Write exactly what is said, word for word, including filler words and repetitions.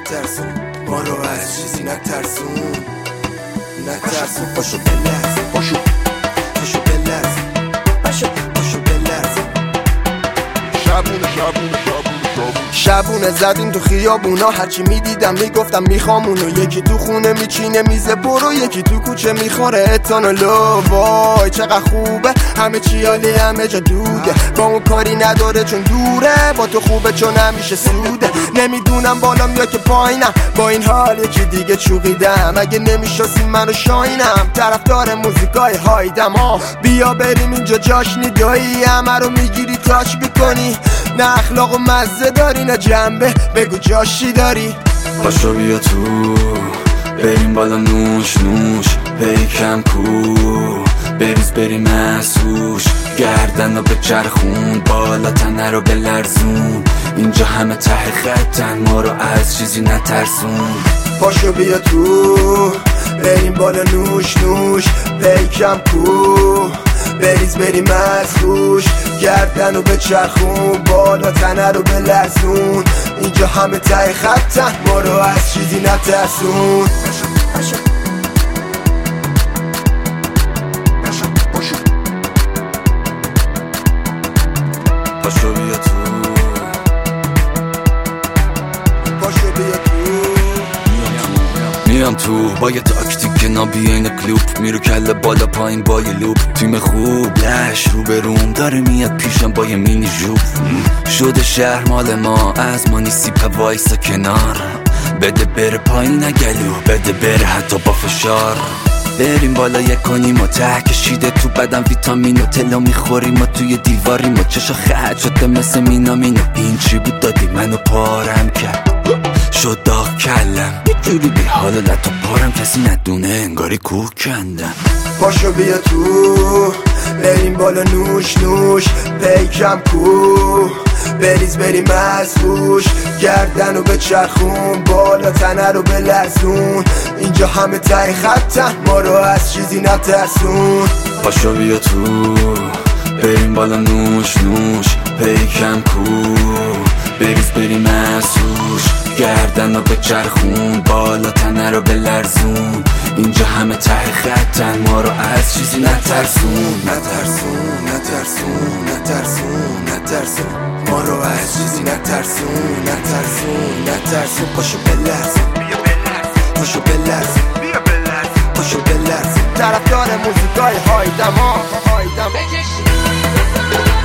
نترسون، ما رو از چیزی نترسون نترسون. پاشو بلرز، پاشو پاشو بلرز، پاشو پاشو بلرز. شبونه شبونه شبونه شبونه زدیم تو خیابونا، هرچی میدیدم میگفتم میخوامونو. یکی تو خونه میچینه میزه برو، یکی تو کوچه میخوره اتانولو. وای چقدر خوبه، همه چی عالی، همه جا دوده. با اون کاری نداره چون دوره، با تو خوبه چون همیشه سوده. نمیدونم بالام یا که پایینم، با این حال یکی دیگه چوقیدم. اگه نمیشاسی منو شاینم، طرفدار موزیکای هایدم. ها بیا بریم اینجا جاشنی دایی، همه رو میگیری تاچ میکنی. نه اخلاق و مزه داری نه جنبه، بگو جاشی داری. پاشو بیا تو بریم بالا نوش نوش، پیکم کو بریز بریم مسوش. گردن رو به چرخون بالا، تنه رو بلرزون. اینجا همه ته خطن، ما رو از چیزی نترسون. پاشو بیا تو بریم بالا نوش نوش، پیکم کو بریز بریم از روش. گردن رو به چرخون بالا، تنه رو بلرزون. اینجا همه ته خطن، ما رو از چیزی نترسون. پاشو بیا تو، پاشو بیا تو. میام تو با یه تاکتیک نابیین کلوب، میرو کله بالا پایین با یه لوب. تیم خوب لش رو به روم داره میاد پیشم با یه مینی جوب. شده شهر مال ما، از ما نیستی پا وایسا کنار. بده بره پایین نگلو، بده بره حتی با فشار. بریم بالا یک کنیم و ته کشیده تو بدن ویتامین و تلا میخوریم و توی دیواریم و چشا خط شده مثل مینامینو. این چی بود دادی منو پارم کرد، شد داغ کلم یه جوری بی حالا لطا پارم، کسی ندونه انگاری کوه کندم. پاشو بیا تو بریم بالا نوش نوش، پیکم کو بریز بریم از روش. گردن رو به چرخون بالا، تنه رو بلرزون. اینجا همه ته خطن، ما رو از چیزی نترسون. پاشو بیا تو بریم بالا نوش نوش، پیکم کو بریز بریم از روش. گردن رو به چرخون بالا، تنه رو بلرزون. اینجا همه ته خطن، ما رو از چیزی نترسون نترسون نترسون نترسون نترسون. ما رو از چیزی نترسون نترسون نترسون. پاشو بلرز، پاشو بلرز، پاشو بلرز. طرفدار موزیکای هایدم ها هایدم.